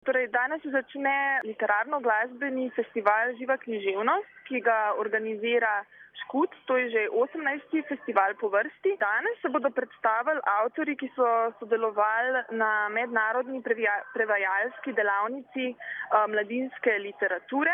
Torej, danes se začne literarno-glasbeni festival Živa književnost, ki ga organizira Škud, to je že 18. festival po vrsti. Danes se bodo predstavili avtorji, ki so sodelovali na mednarodni prevajalski delavnici mladinske literature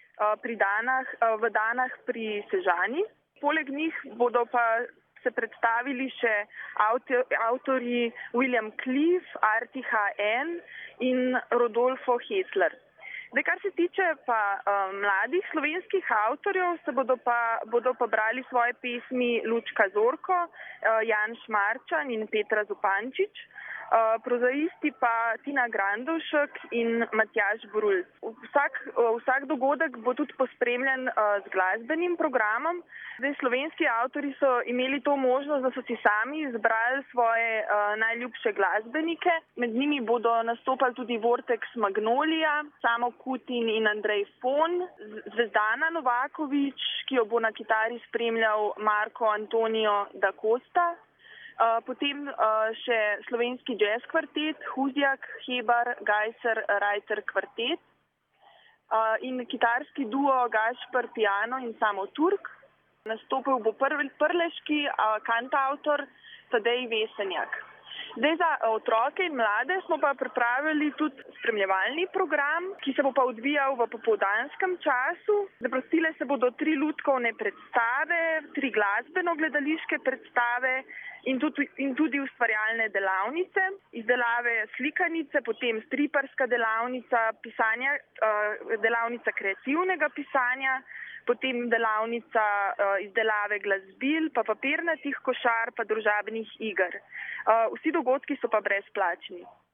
v Danah pri Sežani. Poleg njih bodo pa se predstavili še avtorji William Cliff, Artie H.N. in Rodolfo Hessler. Kar se tiče pa mladih slovenskih avtorjev, bodo pa brali svoje pesmi Lučka Zorko, Jan Šmarčan in Petra Zupančič, prozaisti pa Tina Grandovšek in Matjaž Brulc. Vsak dogodek bo tudi pospremljen z glasbenim programom. Slovenski avtorji so imeli to možnost, da so si sami izbrali svoje najljubše glasbenike. Med njimi bodo nastopali tudi Vortex Magnolija, Samo Kutin in Andrej Fon, Zvezdana Novakovič, ki jo bo na kitari spremljal Marko Antonio da Costa, potem še slovenski jazz kvartet Huzjak, Hebar, Gajser, Rajter kvartet in kitarski duo Gašper Piano in Samo Turk. Nastopil bo prleški kantavtor Tadej Vesenjak. Za otroke in mlade smo pa pripravili tudi spremljevalni program, ki se bo pa odvijal v popoldanskem času. Zaprostile se bodo 3 lutkovne predstave, 3 glasbeno-gledališke predstave in tudi ustvarjalne delavnice, izdelave slikanice, potem striparska delavnica, delavnica kreativnega pisanja, potem delavnica izdelave glasbil, pa papirnatih košar, pa družabnih iger. Vsi dogodki so pa brezplačni.